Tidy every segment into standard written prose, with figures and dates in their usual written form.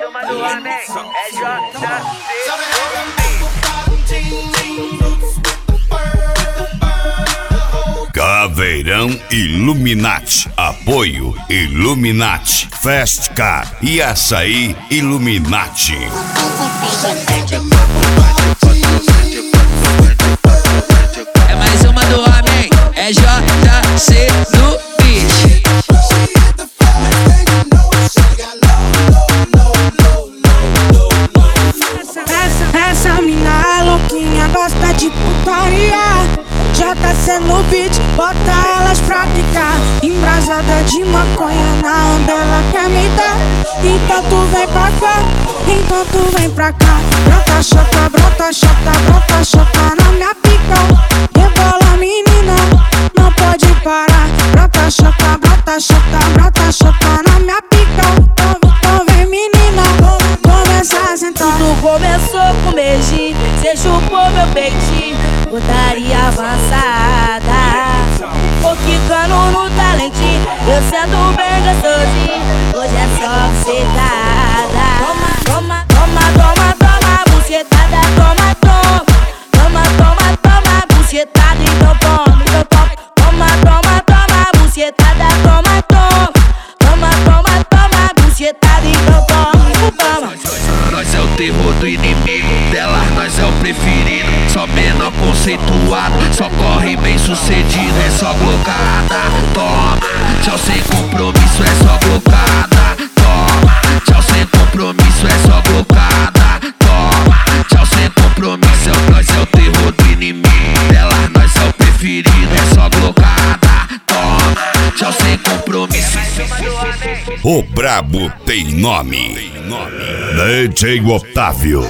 turma do Amém, é JC. Caveirão Illuminati. Apoio Illuminati, Fast Car e Açaí Illuminati. É mais uma do Amém, é JC no beat. Essa mina é louquinha, gosta de putaria. JC no beat, bota elas pra ficar embrasada de maconha na onda, ela quer me dar. Então tu vem pra cá, então tu vem pra cá. Brota chota, brota chota, brota chota na minha pica. Rebola menina, não pode parar. Brota chota, brota chota, brota chota na minha pica. Então vem menina, começa a sentar. Tudo começou com beijinho, cê chupou meu peitinho. Putaria avançada, vou quicando no talentinho. Eu sendo bem gostosinho, hoje é só bucetada. Toma, toma, toma, toma, bucetada, toma, toma. Toma, toma, toma, bucetada, então toma, então toma. Toma, toma, toma, bucetada, toma, toma. Toma, toma, toma, bucetada, então toma, então toma. Nós é o terror do inimigo, delas nós é o preferido. Só menor conceituado, só corre bem sucedido. É só glocada, toma. Tchau sem compromisso, é só glocada, toma. Tchau sem compromisso, é só glocada, toma. Tchau sem compromisso, nós é o terror do inimigo, delas nós é o preferido. É só glocada, toma. Tchau sem compromisso. O brabo tem nome. DJ Otávio.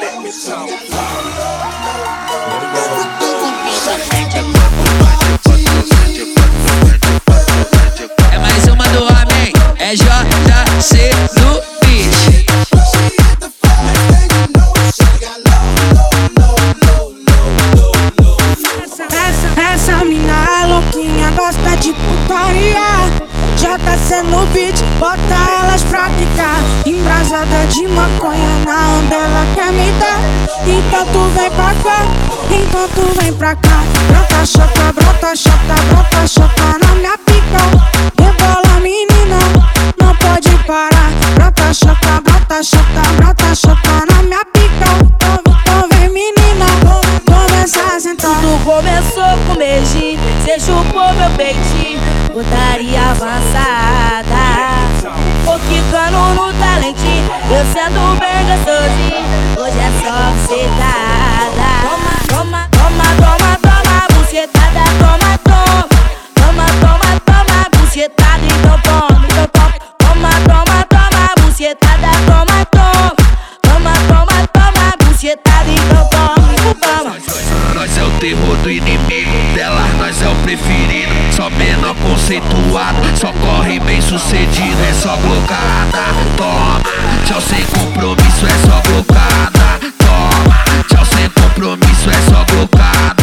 É mais uma do Amém, é JC no beat. Essa mina é louquinha, gosta de putaria. JC no beat, bota elas pra ficar embrasada de maconha na onda, ela quer me dar. Então tu vem pra cá, então tu vem pra cá. Brota chota, brota chota, brota chota na minha pica. Rebola menina, não pode parar. Brota chota, brota chota, brota chota na minha pica. Então vem menina, começa a sentar. Tudo começou com beijinho, cê chupou meu peitinho. Putaria avançada, vou quicando no talentinho. Eu sendo bem gostosinho, hoje é só bucetada. Toma, toma, toma, toma, bucetada, toma, toma. Toma, toma, toma, bucetada, então toma, então toma. Toma, toma, toma, bucetada, toma, toma. Toma, toma, toma, bucetada, então toma, então toma. Nós é o terror do inimigo, delas nós é o preferido. Só menor conceituado, só corre bem sucedido. É só glocada, toma. Tchau sem compromisso, é só glocada, toma. Tchau sem compromisso, é só glocada.